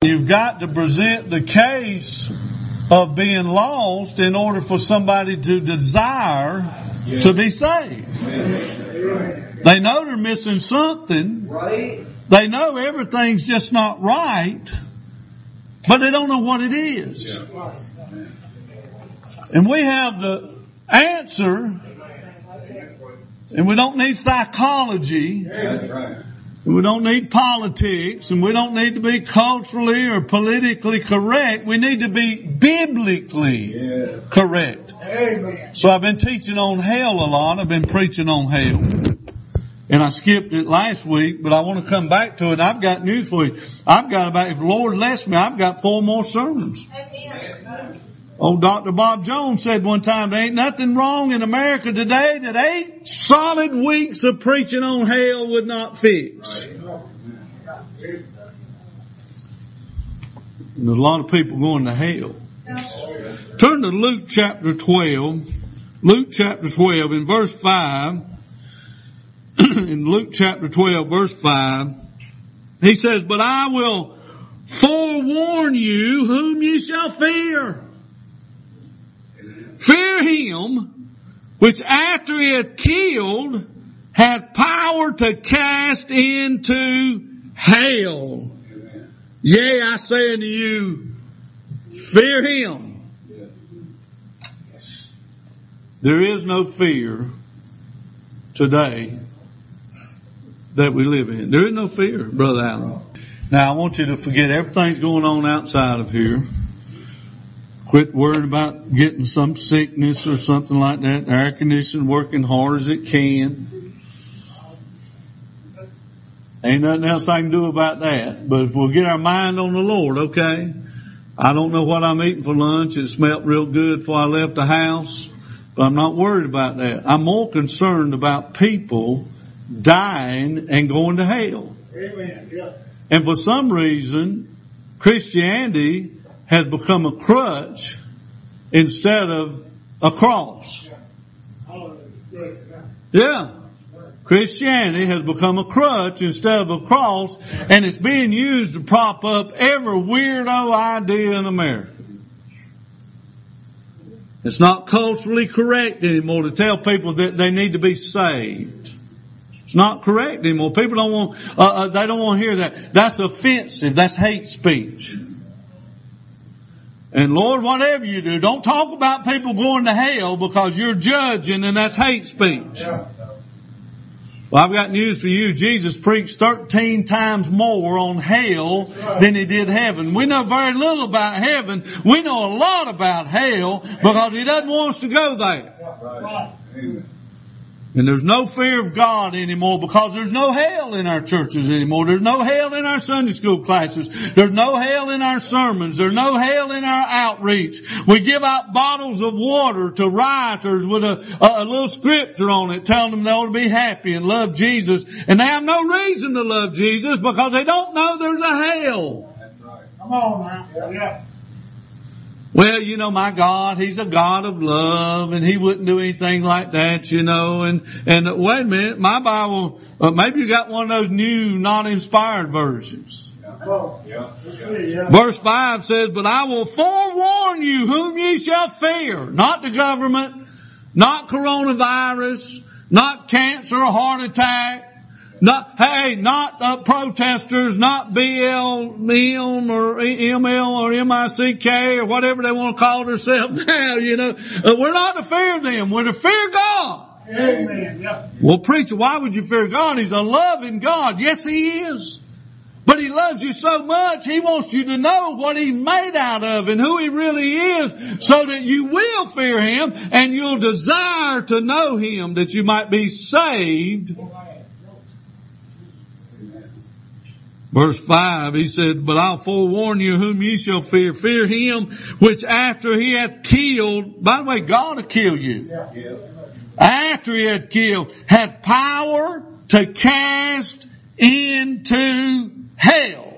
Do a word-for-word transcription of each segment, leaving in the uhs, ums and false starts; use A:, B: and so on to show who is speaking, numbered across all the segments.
A: You've got to present the case of being lost in order for somebody to desire to be saved. They know they're missing something. They know everything's just not right, but they don't know what it is. And we have the answer, and we don't need psychology. We don't need politics, and we don't need to be culturally or politically correct. We need to be biblically yeah. correct. Amen. So I've been teaching on hell a lot. I've been preaching on hell. And I skipped it last week, but I want to come back to it. I've got news for you. I've got about, if the Lord lets me, I've got four more sermons. Amen. Old Doctor Bob Jones said one time, there ain't nothing wrong in America today that eight solid weeks of preaching on hell would not fix. And there's a lot of people going to hell. Turn to Luke chapter twelve. Luke chapter twelve in verse five. In Luke chapter twelve verse five, he says, but I will forewarn you whom ye shall fear. Fear him, which after he hath killed, hath power to cast into hell. Amen. Yea, I say unto you, fear him. Yes. There is no fear today that we live in. There is no fear, Brother Allen. Now, I want you to forget everything's going on outside of here. Quit worrying about getting some sickness or something like that. The air conditioning working hard as it can. Ain't nothing else I can do about that. But if we'll get our mind on the Lord, okay? I don't know what I'm eating for lunch. It smelled real good before I left the house. But I'm not worried about that. I'm more concerned about people dying and going to hell. Amen. Yeah. And for some reason, Christianity has become a crutch instead of a cross. Yeah. Christianity has become a crutch instead of a cross, and it's being used to prop up every weirdo idea in America. It's not culturally correct anymore to tell people that they need to be saved. It's not correct anymore. People don't want, uh, uh, they don't want to hear that. That's offensive. That's hate speech. And Lord, whatever you do, don't talk about people going to hell because you're judging and that's hate speech. Yeah. Well, I've got news for you. Jesus preached thirteen times more on hell than he did heaven. We know very little about heaven. We know a lot about hell because he doesn't want us to go there. Right. Amen. And there's no fear of God anymore because there's no hell in our churches anymore. There's no hell in our Sunday school classes. There's no hell in our sermons. There's no hell in our outreach. We give out bottles of water to rioters with a, a, a little scripture on it telling them they ought to be happy and love Jesus. And they have no reason to love Jesus because they don't know there's a hell. That's right. Come on now. Yeah. Well, you know, my God, He's a God of love, and He wouldn't do anything like that, you know. And and uh, wait a minute, my Bible, uh, maybe you got one of those new, not inspired versions. Yeah. Yeah. Yeah. Verse five says, but I will forewarn you whom ye shall fear. Not the government, not coronavirus, not cancer or heart attack. Not, hey, not uh, protesters, not B L M or M L or M I C K or whatever they want to call themselves now, you know. Uh, we're not to fear them. We're to fear God. Amen. Yep. Well, preacher, why would you fear God? He's a loving God. Yes, He is. But He loves you so much, He wants you to know what He's made out of and who He really is so that you will fear Him and you'll desire to know Him that you might be saved. Verse five, he said, but I'll forewarn you whom ye shall fear. Fear him which after he hath killed, by the way, God will kill you. Yeah. After he hath killed, hath power to cast into hell.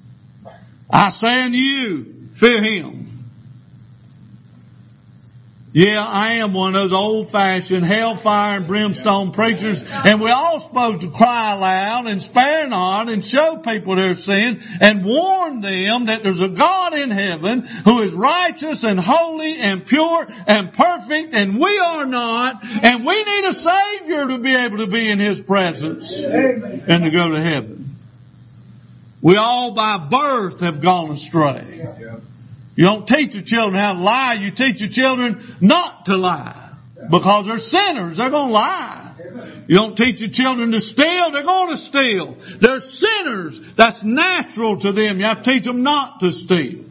A: I say unto you, fear him. Yeah, I am one of those old-fashioned hellfire and brimstone preachers, and we're all supposed to cry loud and spare not and show people their sin and warn them that there's a God in heaven who is righteous and holy and pure and perfect, and we are not, and we need a Savior to be able to be in His presence and to go to heaven. We all by birth have gone astray. You don't teach your children how to lie. You teach your children not to lie. Because they're sinners. They're going to lie. You don't teach your children to steal. They're going to steal. They're sinners. That's natural to them. You have to teach them not to steal.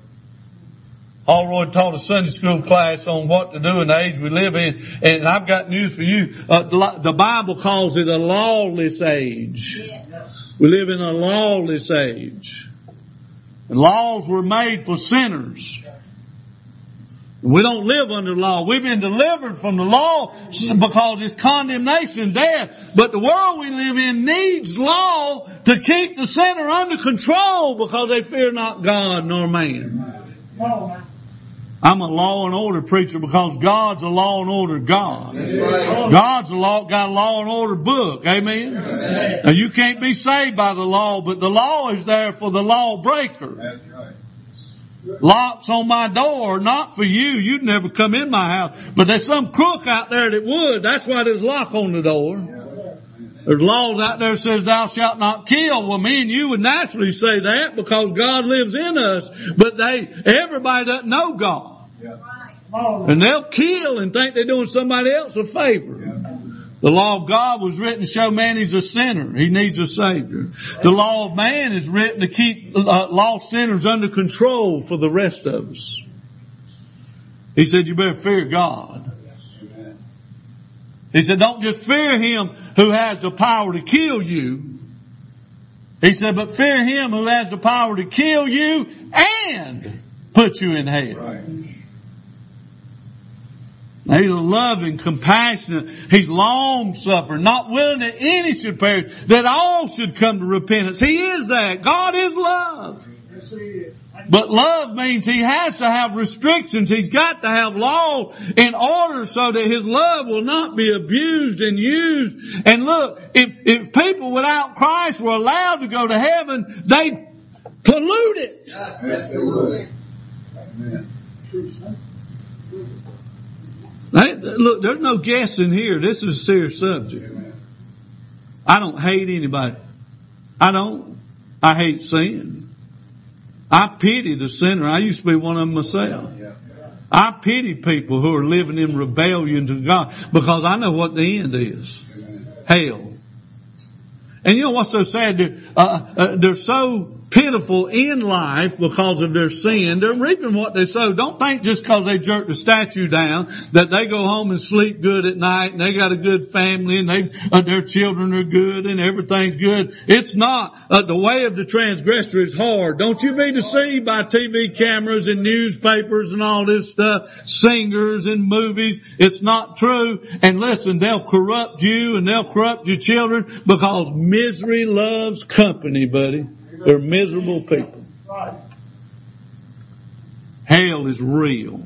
A: Allroyd taught a Sunday school class on what to do in the age we live in. And I've got news for you. Uh, the Bible calls it a lawless age. Yes. We live in a lawless age. And laws were made for sinners. We don't live under law. We've been delivered from the law because it's condemnation and death. But the world we live in needs law to keep the sinner under control because they fear not God nor man. I'm a law and order preacher because God's a law and order God. God's a law, got a law and order book. Amen? Now you can't be saved by the law, but the law is there for the law breaker. Locks on my door, not for you. You'd never come in my house. But there's some crook out there that would. That's why there's a lock on the door. There's laws out there that says thou shalt not kill. Well, me and you would naturally say that because God lives in us. But they, everybody doesn't know God. And they'll kill and think they're doing somebody else a favor. The law of God was written to show man he's a sinner. He needs a Savior. The law of man is written to keep uh, lost sinners under control for the rest of us. He said you better fear God. He said don't just fear Him who has the power to kill you. He said but fear Him who has the power to kill you and put you in hell. Right. He's a loving, compassionate. He's long-suffering, not willing that any should perish, that all should come to repentance. He is that. God is love. Yes, He is. But love means He has to have restrictions. He's got to have law in order so that His love will not be abused and used. And look, if, if people without Christ were allowed to go to heaven, they'd pollute it. Yes, absolutely. Amen. Hey, look, there's no guessing here. This is a serious subject. I don't hate anybody. I don't. I hate sin. I pity the sinner. I used to be one of them myself. I pity people who are living in rebellion to God because I know what the end is. Hell. And you know what's so sad? They're, uh, uh, they're so pitiful in life because of their sin. They're reaping what they sow. Don't think just because they jerk the statue down that they go home and sleep good at night and they got a good family and they uh, their children are good and everything's good. It's not. Uh, the way of the transgressor is hard. Don't you be deceived by T V cameras and newspapers and all this stuff, singers and movies. It's not true. And listen, they'll corrupt you and they'll corrupt your children because misery loves company, buddy. They're miserable people. Hell is real.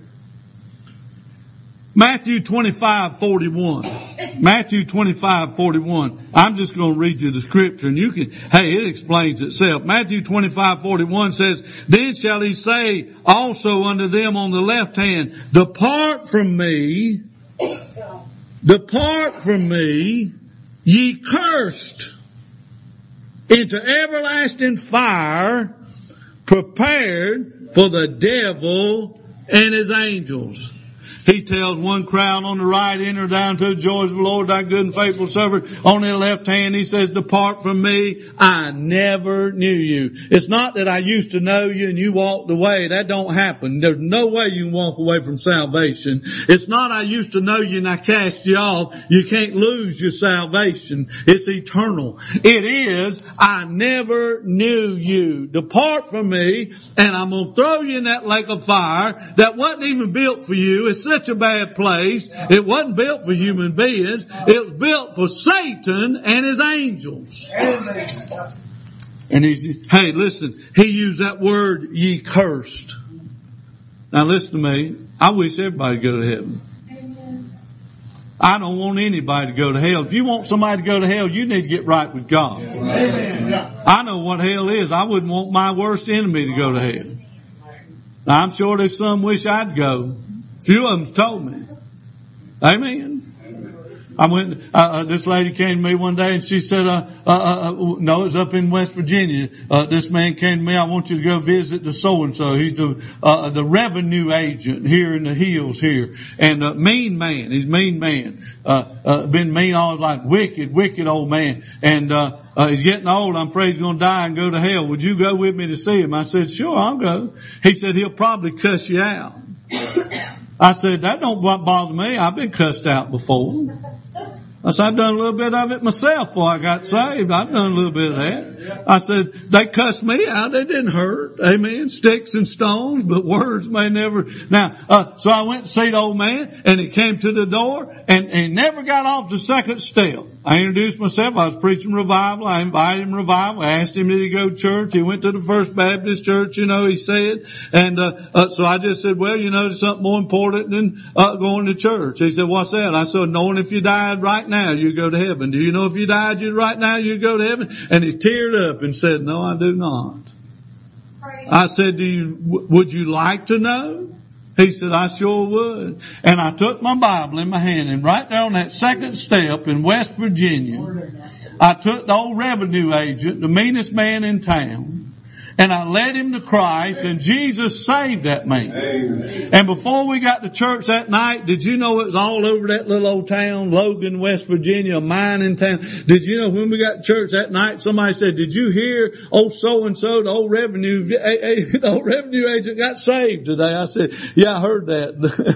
A: Matthew twenty-five forty-one. Matthew twenty-five forty-one. I'm just going to read you the scripture and you can, hey, it explains itself. Matthew twenty-five forty-one says, then shall He say also unto them on the left hand, depart from me, depart from me, ye cursed, into everlasting fire prepared for the devil and his angels. He tells one crowd on the right, enter down to the joys of the Lord, thy good and faithful servant. On the left hand, He says, depart from me. I never knew you. It's not that I used to know you and you walked away. That don't happen. There's no way you can walk away from salvation. It's not I used to know you and I cast you off. You can't lose your salvation. It's eternal. It is, I never knew you. Depart from me and I'm going to throw you in that lake of fire that wasn't even built for you. It's such a bad place. It wasn't built for human beings. It was built for Satan and his angels. And he's, hey, listen, he used that word, ye cursed. Now listen to me. I wish everybody would go to heaven. I don't want anybody to go to hell. If you want somebody to go to hell, you need to get right with God. Amen. I know what hell is. I wouldn't want my worst enemy to go to hell. Now, I'm sure there's some wish I'd go. A few of them's told me. Amen. I went, uh, uh, this lady came to me one day and she said, uh, uh, uh, no, it was up in West Virginia. Uh, this man came to me, I want you to go visit the so-and-so. He's the, uh, the revenue agent here in the hills here. And, uh, mean man. He's a mean man. Uh, uh, been mean all his life. Wicked, wicked old man. And, uh, uh, he's getting old. I'm afraid he's going to die and go to hell. Would you go with me to see him? I said, sure, I'll go. He said, he'll probably cuss you out. I said, that don't bother me. I've been cussed out before. I said, I've done a little bit of it myself before I got saved. I've done a little bit of that. I said, they cussed me out. They didn't hurt. Amen. Sticks and stones, but words may never. Now, uh, so I went to see the old man and he came to the door and, and he never got off the second step. I introduced myself. I was preaching revival. I invited him to revival. I asked him, did he go to church? He went to the First Baptist Church, you know, he said. And, uh, uh so I just said, well, you know, there's something more important than, uh, going to church. He said, what's that? I said, knowing if you died right now, you go to heaven. Do you know if you died you right now, you go to heaven? And he teared up and said, no, I do not. I said, do you, w- would you like to know? He said, I sure would. And I took my Bible in my hand and right there on that second step in West Virginia, I took the old revenue agent, the meanest man in town, and I led him to Christ, and Jesus saved that man. Amen. And before we got to church that night, did you know it was all over that little old town, Logan, West Virginia, a mining town? Did you know when we got to church that night, somebody said, did you hear old so-and-so, the old revenue, the old revenue agent got saved today? I said, yeah, I heard that.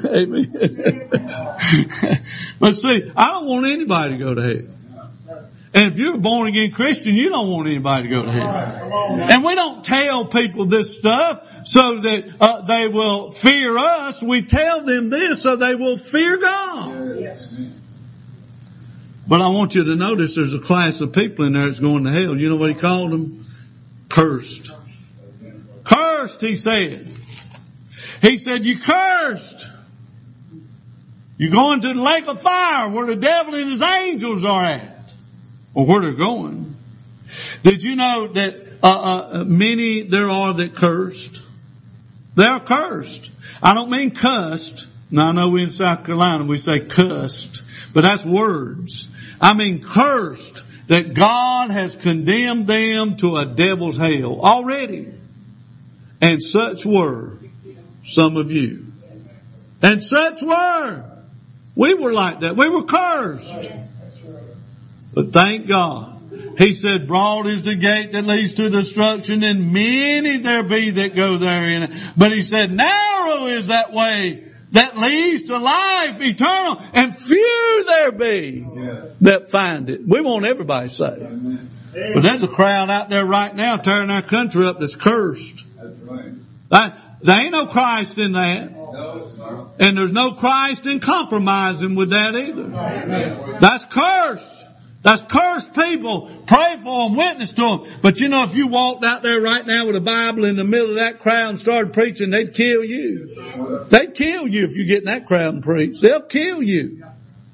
A: Amen. But see, I don't want anybody to go to hell. And if you're a born again Christian, you don't want anybody to go to hell. And we don't tell people this stuff so that uh, they will fear us. We tell them this so they will fear God. Yes. But I want you to notice there's a class of people in there that's going to hell. You know what he called them? Cursed. Cursed, he said. He said, you cursed. You're going to the lake of fire where the devil and his angels are at. Or where they're going. Did you know that uh, uh, many there are that cursed? They are cursed. I don't mean cussed. Now I know we in South Carolina we say cussed, but that's words. I mean cursed, that God has condemned them to a devil's hell already. And such were some of you. And such were. We were like that. We were cursed. But thank God. He said, broad is the gate that leads to destruction, and many there be that go therein. But he said, narrow is that way that leads to life eternal, and few there be yeah. that find it. We want everybody saved. Amen. But there's a crowd out there right now tearing our country up that's cursed. That's right. That, there ain't no Christ in that. No, and there's no Christ in compromising with that either. Amen. That's cursed. That's cursed people. Pray for them, witness to them. But you know, if you walked out there right now with a Bible in the middle of that crowd and started preaching, they'd kill you. They'd kill you if you get in that crowd and preach. They'll kill you.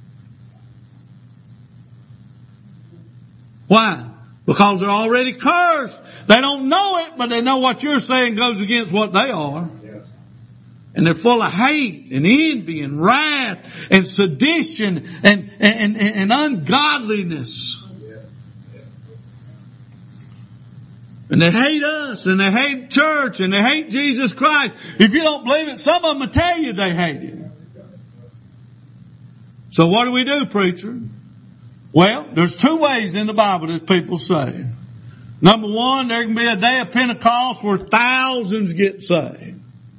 A: Why? Because they're already cursed. They don't know it, but they know what you're saying goes against what they are. And they're full of hate and envy and wrath and sedition and, and, and, and ungodliness. And they hate us and they hate church and they hate Jesus Christ. If you don't believe it, some of them will tell you they hate Him. So what do we do, preacher? Well, there's two ways in the Bible that people say. Number one, there can be a day of Pentecost where thousands get saved.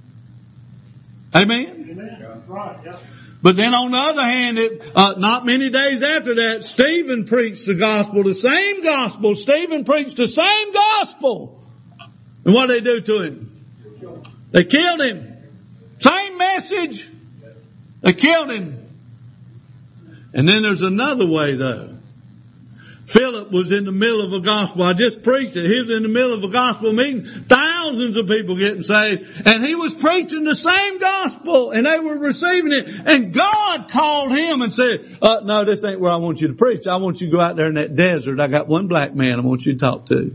A: Amen? Amen. Right, yeah. But then on the other hand, it, uh, not many days after that, Stephen preached the gospel, the same gospel. Stephen preached the same gospel. And what did they do to him? They killed him. Same message. They killed him. And then there's another way though. Philip was in the middle of a gospel. I just preached it. He was in the middle of a gospel meeting. Thousands of people getting saved. And he was preaching the same gospel and they were receiving it. And God called him and said, uh, no, this ain't where I want you to preach. I want you to go out there in that desert. I got one black man I want you to talk to.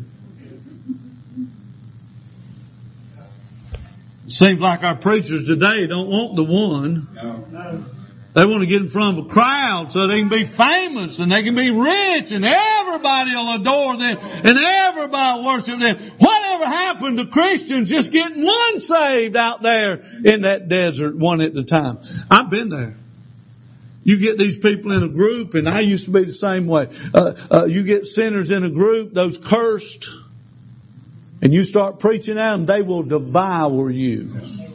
A: It seems like our preachers today don't want the one. No. No. They want to get in front of a crowd so they can be famous and they can be rich and everybody will adore them and everybody will worship them. Whatever happened to Christians just getting one saved out there in that desert one at a time? I've been there. You get these people in a group, and I used to be the same way. Uh, uh, you get sinners in a group, those cursed, and you start preaching at them, they will devour you.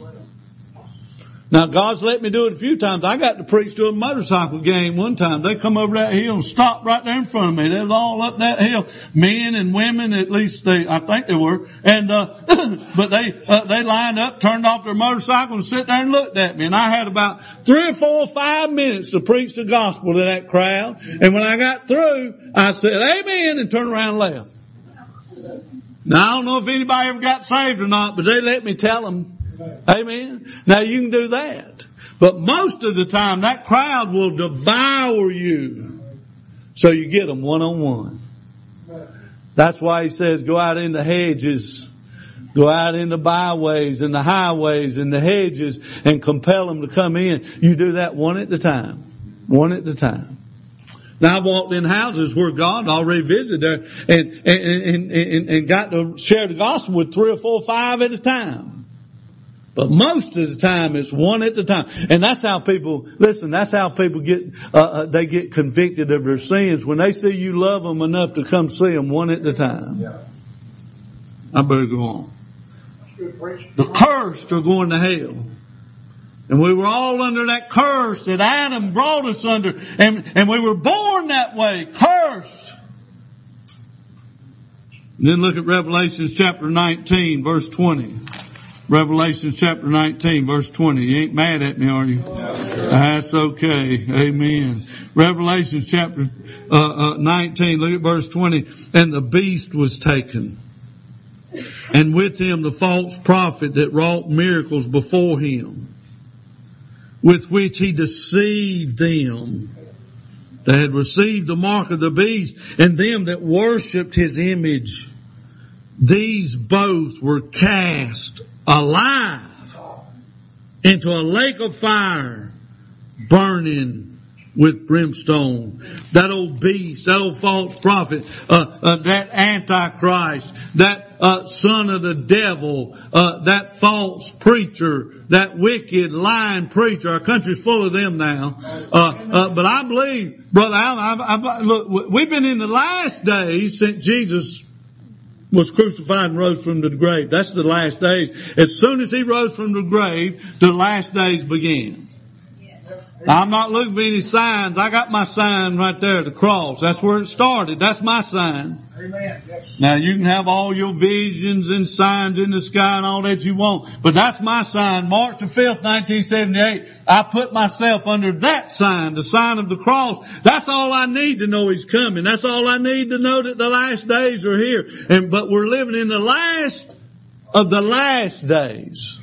A: Now, God's let me do it a few times. I got to preach to a motorcycle gang one time. They come over that hill and stopped right there in front of me. They was all up that hill. Men and women, at least they, I think they were. And, uh, but they, uh, they lined up, turned off their motorcycle and sit there and looked at me. And I had about three or four or five minutes to preach the gospel to that crowd. And when I got through, I said, amen, and turned around and left. Now, I don't know if anybody ever got saved or not, but they let me tell them. Amen. Now you can do that. But most of the time that crowd will devour you. So you get them one on one. That's why he says go out in the hedges. Go out in the byways and the highways and the hedges and compel them to come in. You do that one at a time. One at a time. Now I walked in houses where God already visited there and, and, and, and, and got to share the gospel with three or four or five at a time. But most of the time it's one at a time. And that's how people, listen, that's how people get, uh, uh, they get convicted of their sins. When they see you love them enough to come see them one at a time. Yeah. I better go on. The cursed are going to hell. And we were all under that curse that Adam brought us under. And, and we were born that way, cursed. And then look at Revelation chapter nineteen, verse twenty. Revelation chapter nineteen, verse twenty. You ain't mad at me, are you? That's okay. Amen. Revelation chapter uh, uh, nineteen, look at verse twenty. And the beast was taken, and with him the false prophet that wrought miracles before him, with which he deceived them that had received the mark of the beast, and them that worshipped his image. These both were cast alive into a lake of fire, burning with brimstone. That old beast, that old false prophet, uh, uh, that antichrist, that uh, son of the devil, uh, that false preacher, that wicked, lying preacher. Our country's full of them now. Uh, uh, but I believe, Brother Allen, I, I, look, we've been in the last days since Jesus was crucified and rose from the grave. That's the last days. As soon as he rose from the grave, the last days began. Now, I'm not looking for any signs. I got my sign right there, the cross. That's where it started. That's my sign. Amen. Yes. Now you can have all your visions and signs in the sky and all that you want, but that's my sign. March the fifth, nineteen seventy-eight. I put myself under that sign, the sign of the cross. That's all I need to know he's coming. That's all I need to know that the last days are here. And but we're living in the last of the last days.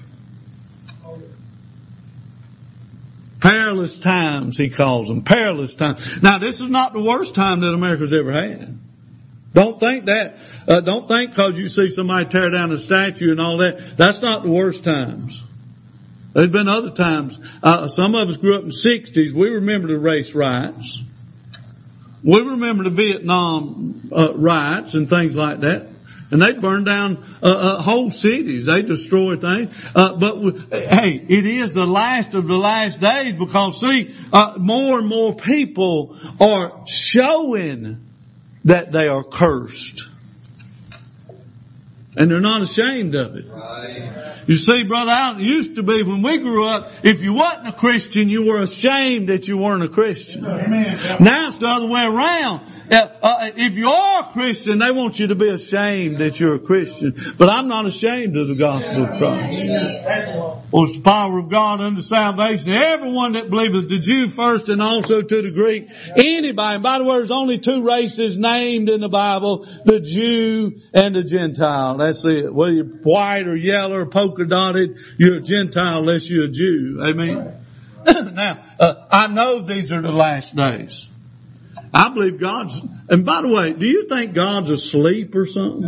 A: Perilous times, he calls them. Perilous times. Now, this is not the worst time that America's ever had. Don't think that. Uh, don't think because you see somebody tear down a statue and all that. That's not the worst times. There's been other times. Uh, some of us grew up in the sixties. We remember the race riots. We remember the Vietnam uh, riots and things like that. And they burned down uh, uh, whole cities. They destroyed things. Uh, but w- hey, it is the last of the last days because see, uh, more and more people are showing that they are cursed. And they're not ashamed of it. Right. You see, Brother Allen, it used to be when we grew up, if you wasn't a Christian, you were ashamed that you weren't a Christian. Amen. Now it's the other way around. uh, if you are a Christian, they want you to be ashamed that you're a Christian. But I'm not ashamed of the gospel of Christ. For it's the power of God unto salvation to everyone that believeth, the Jew first and also to the Greek. Anybody. And by the way, there's only two races named in the Bible, the Jew and the Gentile. That's it. Whether you're white or yellow or polka dotted, you're a Gentile unless you're a Jew. Amen. Now, uh, I know these are the last days. I believe God's, and by the way, do you think God's asleep or something?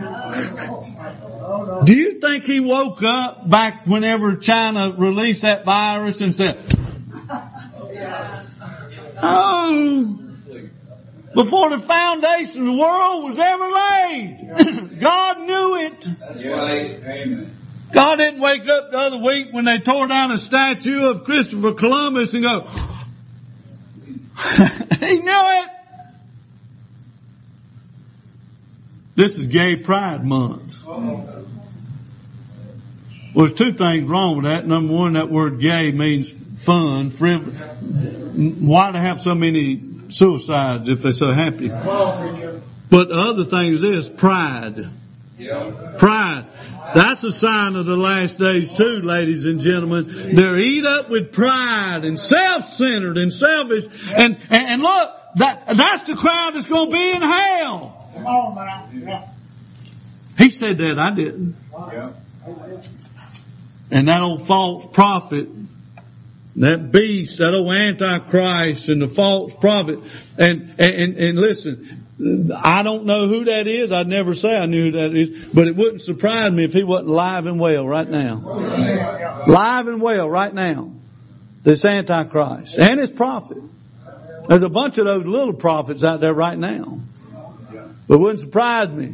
A: No. Do you think He woke up back whenever China released that virus and said, oh, before the foundation of the world was ever laid, God knew it. That's right. Amen. God didn't wake up the other week when they tore down a statue of Christopher Columbus and go, He knew it. This is Gay Pride Month. Well, there's two things wrong with that. Number one, that word gay means fun, frivolous. Why do they have so many suicides if they're so happy? But the other thing is this, pride. Pride. That's a sign of the last days too, ladies and gentlemen. They're eat up with pride and self-centered and selfish. And, and, and look, that, that's the crowd that's going to be in hell. He said that, I didn't. And that old false prophet, that beast, that old Antichrist and the false prophet. And, and, and listen, I don't know who that is. I'd never say I knew who that is. But it wouldn't surprise me if he wasn't live and well right now. Live and well right now. This Antichrist. And his prophet. There's a bunch of those little prophets out there right now. But it wouldn't surprise me.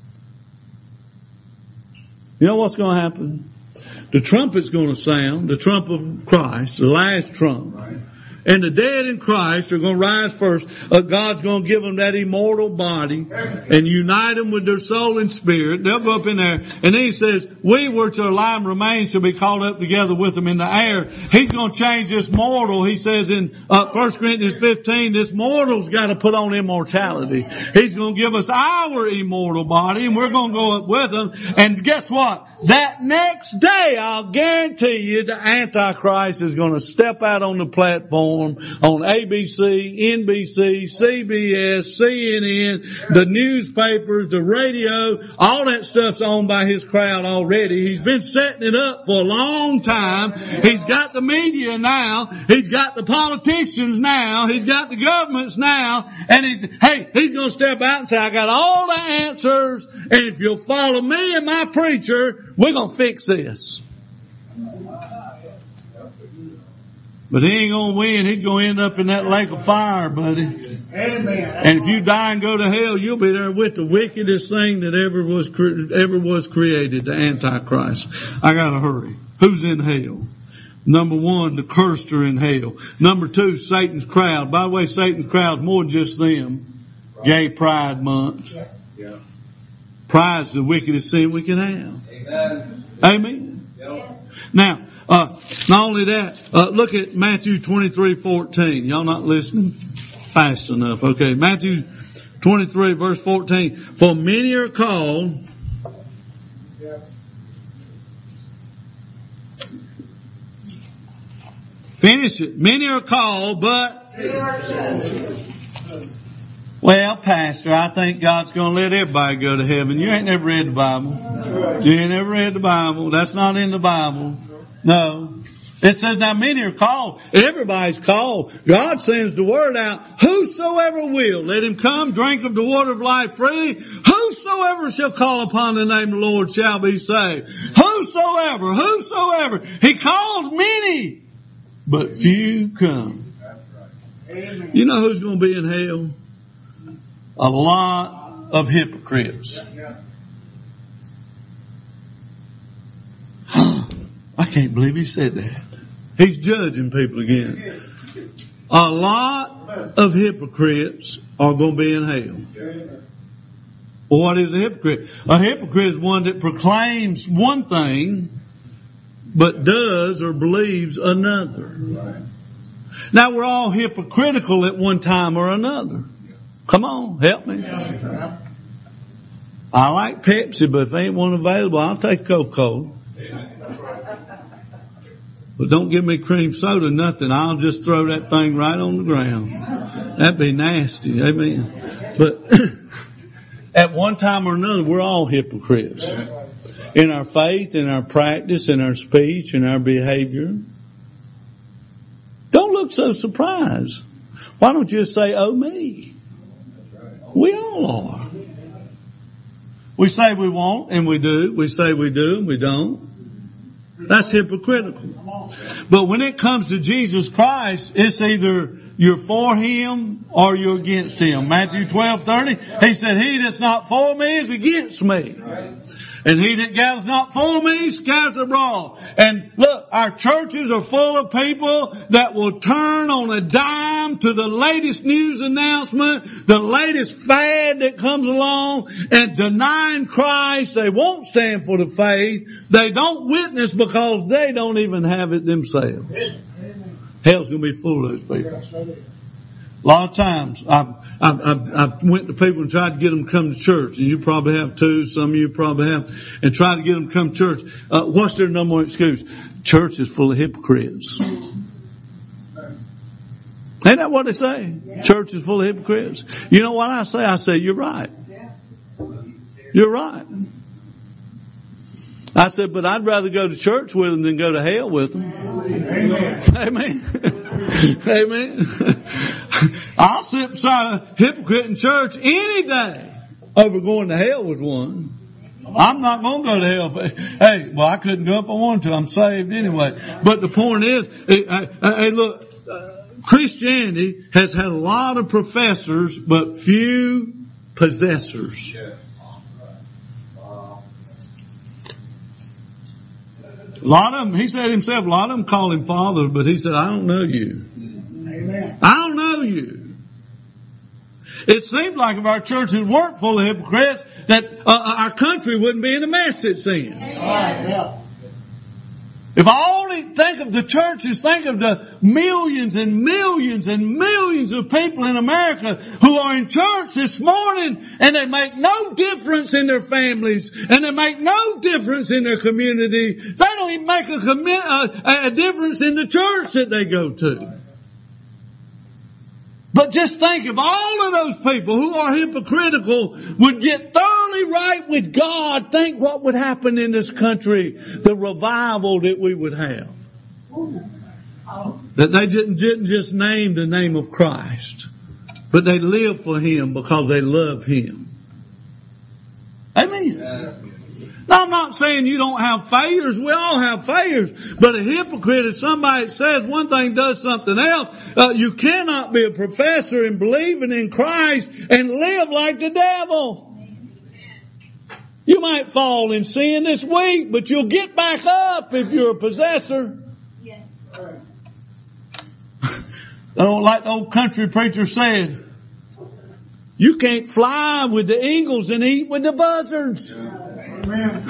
A: You know what's going to happen? The trumpet's going to sound. The trump of Christ. The last trump. And the dead in Christ are going to rise first. Uh, God's going to give them that immortal body and unite them with their soul and spirit. They'll go up in there. And then He says, we which are alive and remain shall be caught up together with them in the air. He's going to change this mortal. He says in uh, First Corinthians fifteen, this mortal's got to put on immortality. He's going to give us our immortal body and we're going to go up with Him. And guess what? That next day, I'll guarantee you, the Antichrist is going to step out on the platform on A B C, N B C, C B S, C N N, the newspapers, the radio, all that stuff's owned by his crowd already. He's been setting it up for a long time. He's got the media now. He's got the politicians now. He's got the governments now. And he's, hey, he's going to step out and say, I got all the answers. And if you'll follow me and my preacher, we're going to fix this. But he ain't going to win. He's going to end up in that lake of fire, buddy. Amen. And if you die and go to hell, you'll be there with the wickedest thing that ever was ever was created, the Antichrist. I got to hurry. Who's in hell? Number one, the cursed are in hell. Number two, Satan's crowd. By the way, Satan's crowd is more than just them. Gay Pride Month. Yeah. Pride's the wickedest sin we can have. Amen. Amen. Yep. Now, uh, not only that, uh, look at Matthew twenty-three fourteen. Y'all not listening fast enough. Okay. Matthew twenty-three verse fourteen. For many are called. Finish it. Many are called, but well, Pastor, I think God's going to let everybody go to heaven. You ain't never read the Bible. You ain't never read the Bible. That's not in the Bible. No. It says, now many are called. Everybody's called. God sends the word out. Whosoever will, let him come, drink of the water of life freely. Whosoever shall call upon the name of the Lord shall be saved. Whosoever, whosoever. He calls many, but few come. You know who's going to be in hell? A lot of hypocrites. I can't believe he said that. He's judging people again. A lot of hypocrites are going to be in hell. Well, what is a hypocrite? A hypocrite is one that proclaims one thing, but does or believes another. Now, we're all hypocritical at one time or another. Come on, help me. I like Pepsi, but if ain't one available, I'll take Coca-Cola. But don't give me cream soda, nothing. I'll just throw that thing right on the ground. That'd be nasty. Amen. But at one time or another, we're all hypocrites. In our faith, in our practice, in our speech, in our behavior. Don't look so surprised. Why don't you just say, oh me? We all are. We say we won't, and we do. We say we do, and we don't. That's hypocritical. But when it comes to Jesus Christ, it's either you're for Him or you're against Him. Matthew twelve thirty, He said, he that's not for me is against me. And he that gathereth not for me scattereth abroad. And look, our churches are full of people that will turn on a dime to the latest news announcement, the latest fad that comes along, and denying Christ. They won't stand for the faith. They don't witness because they don't even have it themselves. Hell's going to be full of those people. A lot of times I've, I've, I've, I've went to people and tried to get them to come to church, and you probably have too. Some of you probably have, and tried to get them to come to church. Uh, what's their number one excuse? Church is full of hypocrites. Ain't that what they say? Yeah. Church is full of hypocrites. You know what I say? I say, you're right. You're right. I said, but I'd rather go to church with them than go to hell with them. Amen. Amen. Amen. I'll sit beside a hypocrite in church any day over going to hell with one. I'm not going to go to hell. Hey, well, I couldn't go if I wanted to. I'm saved anyway. But the point is, hey, look, Christianity has had a lot of professors, but few possessors. A lot of them, he said himself, a lot of them call him Father, but he said, I don't know you. Amen. I don't know you. It seems like if our churches weren't full of hypocrites, that uh, our country wouldn't be in the mess it's in. Amen. If I only think of the churches, think of the millions and millions and millions of people in America who are in church this morning, and they make no difference in their families, and they make no difference in their community. They don't even make a, commi- a, a difference in the church that they go to. But just think if all of those people who are hypocritical would get thoroughly right with God, think what would happen in this country, the revival that we would have. That they didn't, didn't just name the name of Christ, but they live for Him because they love Him. Amen. Now, I'm not saying you don't have failures. We all have failures. But a hypocrite is somebody that says one thing, does something else. Uh, you cannot be a professor and believing in Christ and live like the devil. You might fall in sin this week, but you'll get back up if you're a possessor. Yes. I don't like the old country preacher said, you can't fly with the eagles and eat with the buzzards. Amen.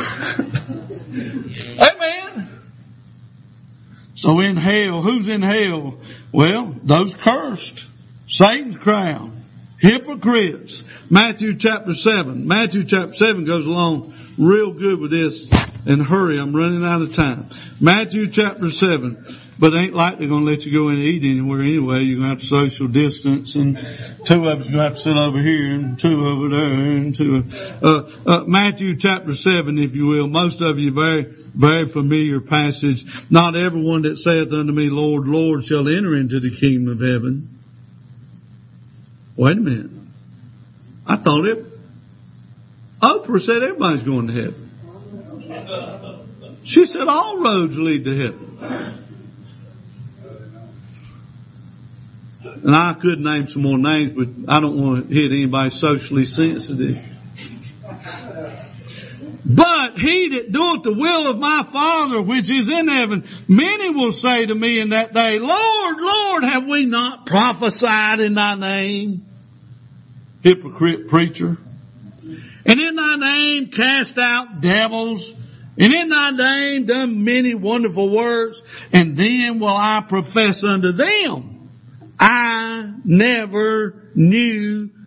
A: Amen. So in hell, who's in hell? Well, those cursed. Satan's crown. Hypocrites. Matthew chapter seven. Matthew chapter seven goes along real good with this. And hurry, I'm running out of time. Matthew chapter seven. But ain't like they're going to let you go in and eat anywhere anyway. You're going to have to social distance, and two of us going to have to sit over here and two over there and two. Uh, uh, Matthew chapter seven, if you will. Most of you very, very familiar passage. Not everyone that saith unto me, Lord, Lord, shall enter into the kingdom of heaven. Wait a minute. I thought it. Oprah said everybody's going to heaven. She said all roads lead to heaven. And I could name some more names, but I don't want to hit anybody socially sensitive. But he that doeth the will of my Father which is in heaven, many will say to me in that day, Lord, Lord, have we not prophesied in thy name? Hypocrite preacher. And in thy name cast out devils. And in thy name done many wonderful works. And then will I profess unto them, I never knew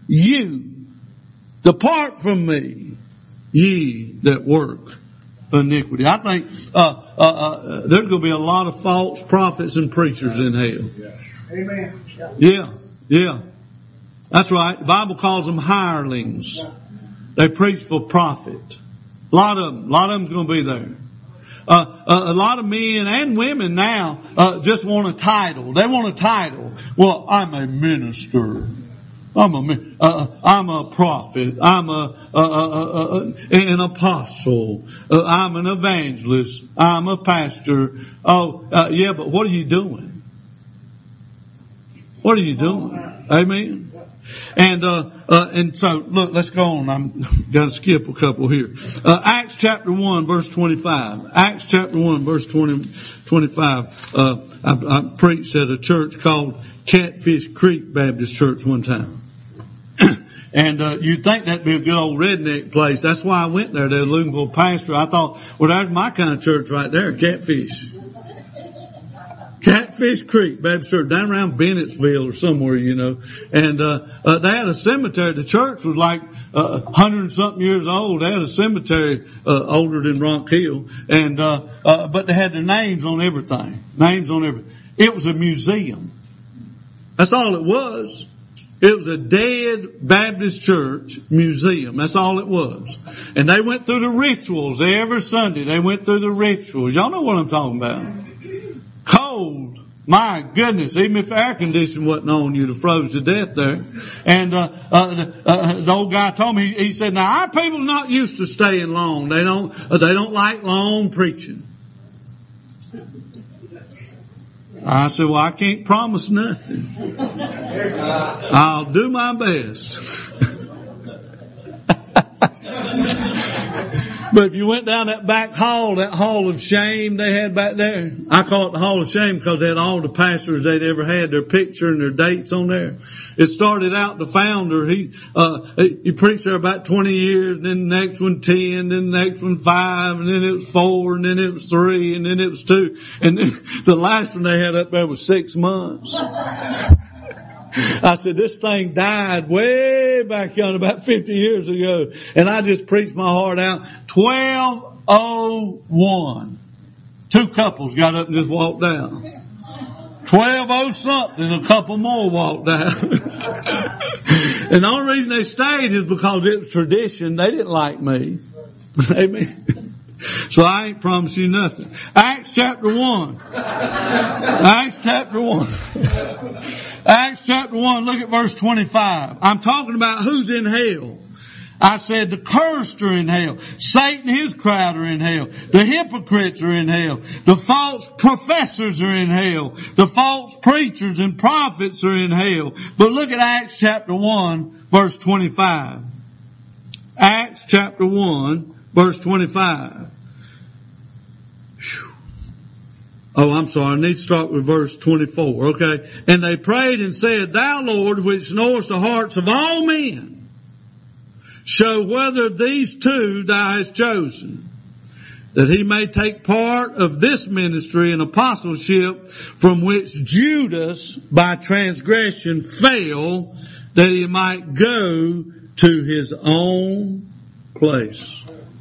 A: you. Depart from me, ye that work iniquity. I think uh, uh, uh, there's going to be a lot of false prophets and preachers in hell.
B: Amen.
A: Yeah, yeah. That's right. The Bible calls them hirelings. They preach for profit. A lot of them. A lot of them's going to be there. Uh, uh, a lot of men and women now uh, just want a title. They want a title. Well, I'm a minister. I'm a, uh, I'm a prophet. I'm a, uh, uh, uh, uh, an apostle. Uh, I'm an evangelist. I'm a pastor. Oh, uh, yeah, but what are you doing? What are you doing? Amen. And, uh, uh, and so, look, let's go on. I'm going to skip a couple here. Uh, Acts chapter one, verse twenty-five. Acts chapter one, verse twenty, twenty-five. Uh, I, I preached at a church called Catfish Creek Baptist Church one time. And, uh, you'd think that'd be a good old redneck place. That's why I went there. They're looking for a pastor. I thought, well, that's my kind of church right there, Catfish. Catfish Creek Baptist Church, down around Bennettsville or somewhere, you know. And, uh, uh they had a cemetery. The church was like, uh, a hundred and something years old. They had a cemetery, uh, older than Rock Hill. And, uh, uh, but they had their names on everything. Names on everything. It was a museum. That's all it was. It was a dead Baptist church museum. That's all it was. And they went through the rituals every Sunday. They went through the rituals. Y'all know what I'm talking about. Cold. My goodness. Even if air conditioning wasn't on, you'd have froze to death there. And, uh, uh, the, uh, the old guy told me, he said, now our people are not used to staying long. They don't, uh, they don't like long preaching. I said, well, I can't promise nothing. I'll do my best. But if you went down that back hall, that hall of shame they had back there, I call it the hall of shame because they had all the pastors they'd ever had, their picture and their dates on there. It started out, the founder, he, uh, he preached there about twenty years, and then the next one ten, then the next one five, and then it was four, and then it was three, and then it was two, and then the last one they had up there was six months. I said, this thing died way back on about fifty years ago. And I just preached my heart out. twelve oh one. Two couples got up and just walked down. twelve oh something, a couple more walked out. And the only reason they stayed is because it was tradition. They didn't like me. Amen. So I ain't promised you nothing. Acts chapter one. Acts chapter one. Acts chapter one, look at verse twenty-five. I'm talking about who's in hell. I said the cursed are in hell. Satan and his crowd are in hell. The hypocrites are in hell. The false professors are in hell. The false preachers and prophets are in hell. But look at Acts chapter one, verse twenty-five. Acts chapter one, verse twenty-five. Whew. Oh, I'm sorry. I need to start with verse twenty-four. Okay. And they prayed and said, Thou, Lord, which knowest the hearts of all men, show whether these two thou hast chosen, that he may take part of this ministry and apostleship from which Judas by transgression fell, that he might go to his own place.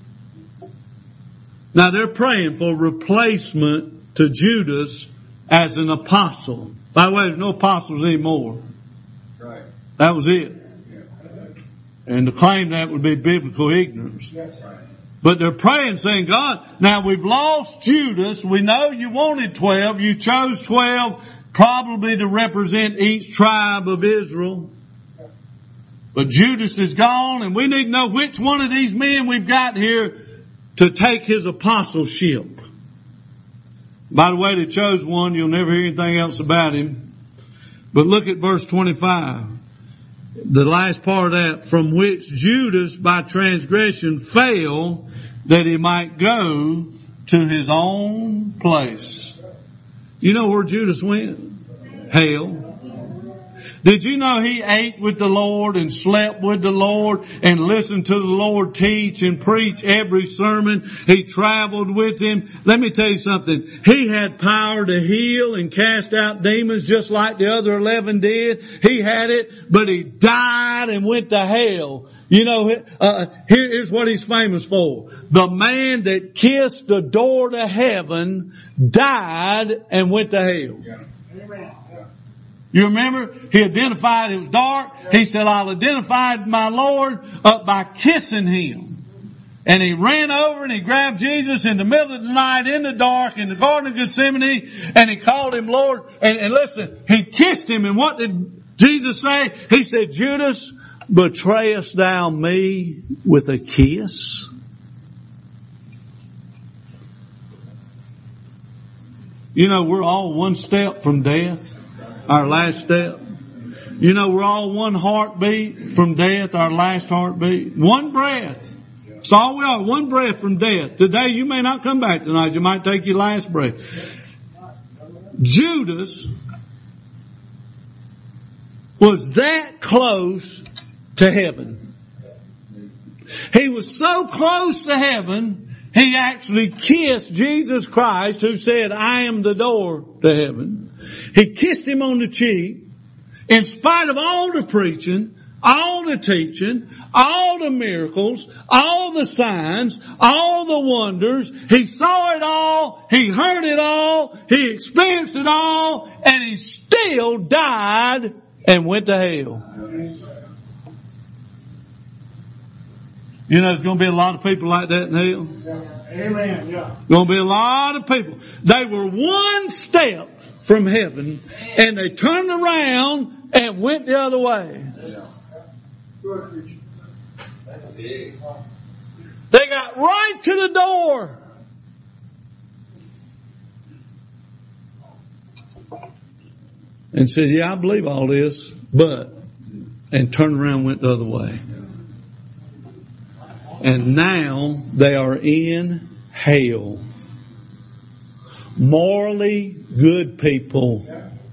A: Now they're praying for replacement to Judas as an apostle. By the way, there's no apostles anymore.
B: Right.
A: That was it. And to claim that would be biblical ignorance. But they're praying, saying, God, now we've lost Judas. We know you wanted twelve. You chose twelve probably to represent each tribe of Israel. But Judas is gone, and we need to know which one of these men we've got here to take his apostleship. By the way, they chose one. You'll never hear anything else about him. But look at verse twenty-five. The last part of that, from which Judas by transgression fell, that he might go to his own place. You know where Judas went? Hell. Did you know he ate with the Lord and slept with the Lord and listened to the Lord teach and preach every sermon? He traveled with him. Let me tell you something. He had power to heal and cast out demons just like the other eleven did. He had it, but he died and went to hell. You know, uh, here, here's what he's famous for. The man that kissed the door to heaven died and went to hell.
B: Yeah. Amen.
A: You remember? He identified it was dark. He said, I'll identify my Lord uh, by kissing him. And he ran over and he grabbed Jesus in the middle of the night in the dark in the Garden of Gethsemane, and he called him Lord. And, and listen, he kissed him. And what did Jesus say? He said, Judas, betrayest thou me with a kiss? You know, we're all one step from death. Our last step. You know, we're all one heartbeat from death, our last heartbeat. One breath. That's all we are, one breath from death. Today you may not come back tonight. You might take your last breath. Judas was that close to heaven. He was so close to heaven, he actually kissed Jesus Christ, who said, I am the door to heaven. He kissed him on the cheek. In spite of all the preaching, all the teaching, all the miracles, all the signs, all the wonders, he saw it all, he heard it all, he experienced it all, and he still died and went to hell. You know, there's going to be a lot of people like that in hell.
B: Amen. Yeah.
A: Going to be a lot of people. They were one step from heaven, and they turned around and went the other way.
C: That's big.
A: They got right to the door. And said, yeah, I believe all this, but, and turned around and went the other way. And now they are in hell. Morally good people.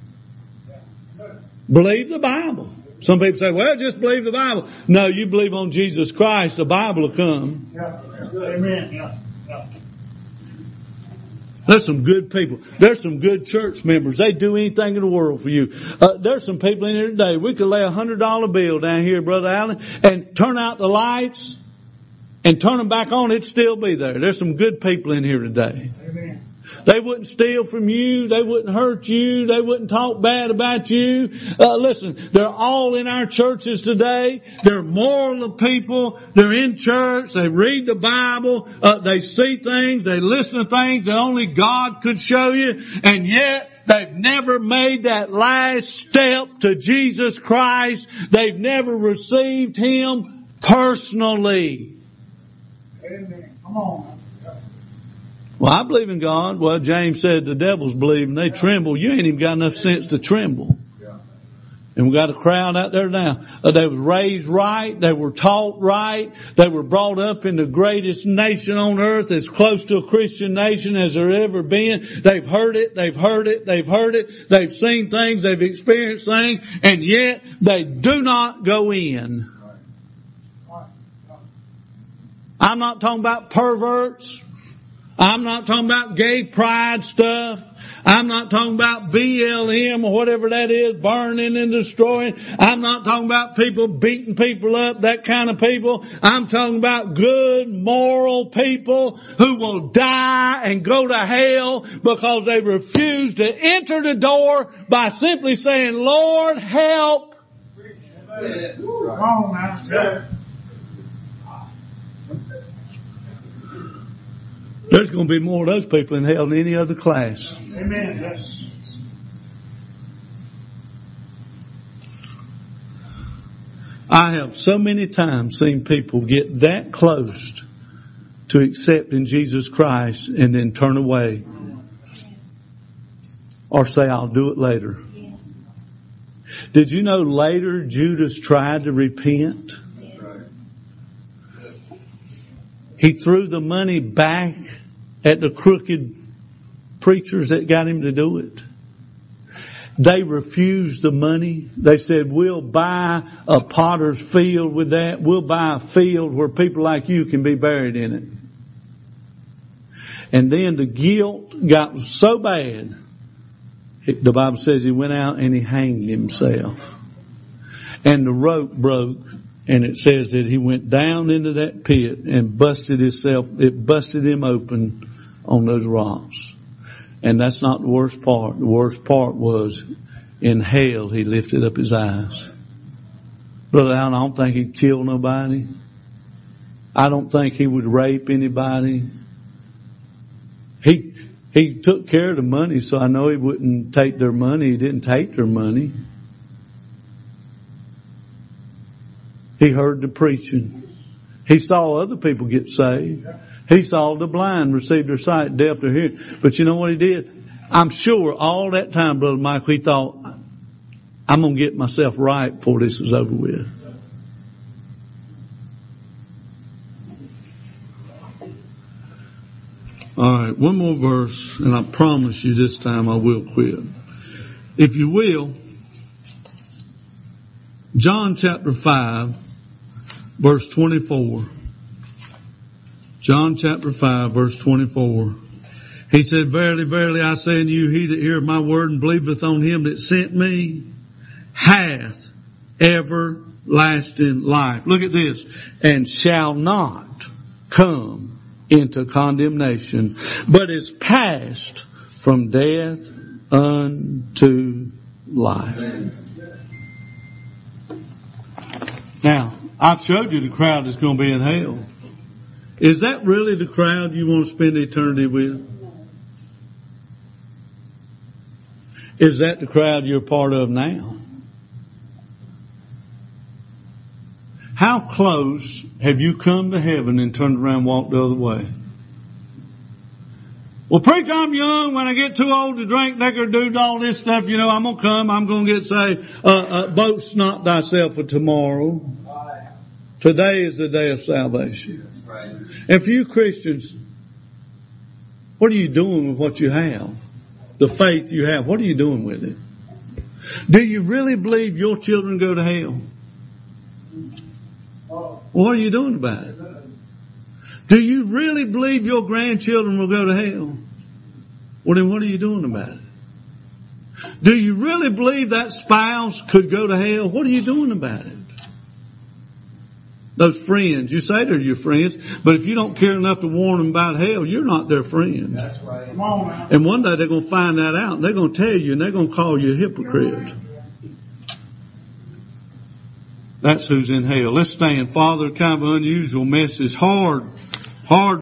A: Believe the Bible. Some people say, well, just believe the Bible. No, you believe on Jesus Christ, the Bible will come.
B: Amen. Yeah. Yeah.
A: There's some good people. There's some good church members. They do anything in the world for you. Uh, there's some people in here today. We could lay a hundred dollar bill down here, Brother Allen, and turn out the lights and turn them back on. It'd still be there. There's some good people in here today.
B: Amen.
A: They wouldn't steal from you. They wouldn't hurt you. They wouldn't talk bad about you. Uh, listen, they're all in our churches today. They're moral people. They're in church. They read the Bible. Uh, they see things. They listen to things that only God could show you. And yet, they've never made that last step to Jesus Christ. They've never received Him personally.
B: Amen. Come on.
A: Well, I believe in God. Well, James said the devils believe and they tremble. You ain't even got enough sense to tremble. And we got a crowd out there now. Uh, they was raised right. They were taught right. They were brought up in the greatest nation on earth, as close to a Christian nation as there ever been. They've heard it. They've heard it. They've heard it. They've seen things. They've experienced things. And yet they do not go in. I'm not talking about perverts. I'm not talking about gay pride stuff. I'm not talking about B L M or whatever that is, burning and destroying. I'm not talking about people beating people up, that kind of people. I'm talking about good, moral people who will die and go to hell because they refuse to enter the door by simply saying, Lord, help.
B: That's it. Come on, man. That's it.
A: There's going to be more of those people in hell than any other class.
B: Amen. Yes.
A: I have so many times seen people get that close to accepting Jesus Christ and then turn away. Or say, I'll do it later. Did you know later Judas tried to repent? He threw the money back at the crooked preachers that got him to do it. They refused the money. They said, we'll buy a potter's field with that. We'll buy a field where people like you can be buried in it. And then the guilt got so bad, the Bible says he went out and he hanged himself. And the rope broke, and it says that he went down into that pit and busted himself, it busted him open on those rocks. And that's not the worst part. The worst part was in hell he lifted up his eyes. Brother Allen, I don't think he'd kill nobody. I don't think he would rape anybody. He he took care of the money, so I know he wouldn't take their money. He didn't take their money. He heard the preaching. He saw other people get saved. He saw the blind receive their sight, deaf their hearing. But you know what he did? I'm sure all that time, Brother Michael, he thought, I'm going to get myself right before this is over with. All right, one more verse, and I promise you this time I will quit. If you will, John chapter five, verse twenty-four. John chapter five, verse twenty-four. He said, verily, verily, I say unto you, he that heareth my word and believeth on him that sent me hath everlasting life. Look at this. And shall not come into condemnation, but is passed from death unto life. Now, I've showed you the crowd that's going to be in hell. Is that really the crowd you want to spend eternity with? Is that the crowd you're part of now? How close have you come to heaven and turned around and walked the other way? Well, preacher, I'm young. When I get too old to drink, liquor, do all this stuff, you know, I'm going to come. I'm going to get saved. Uh, uh, boast not thyself for tomorrow. Today is the day of salvation. And for you Christians, what are you doing with what you have? The faith you have, what are you doing with it? Do you really believe your children go to hell? What are you doing about it? Do you really believe your grandchildren will go to hell? Well, then what are you doing about it? Do you really believe that spouse could go to hell? What are you doing about it? Those friends, you say they're your friends, but if you don't care enough to warn them about hell, you're not their friend.
C: That's right.
B: Come on now.
A: And one day they're going to find that out, and they're going to tell you, and they're going to call you a hypocrite. That's who's in hell. Let's stand. Father, kind of unusual message. Hard, hard.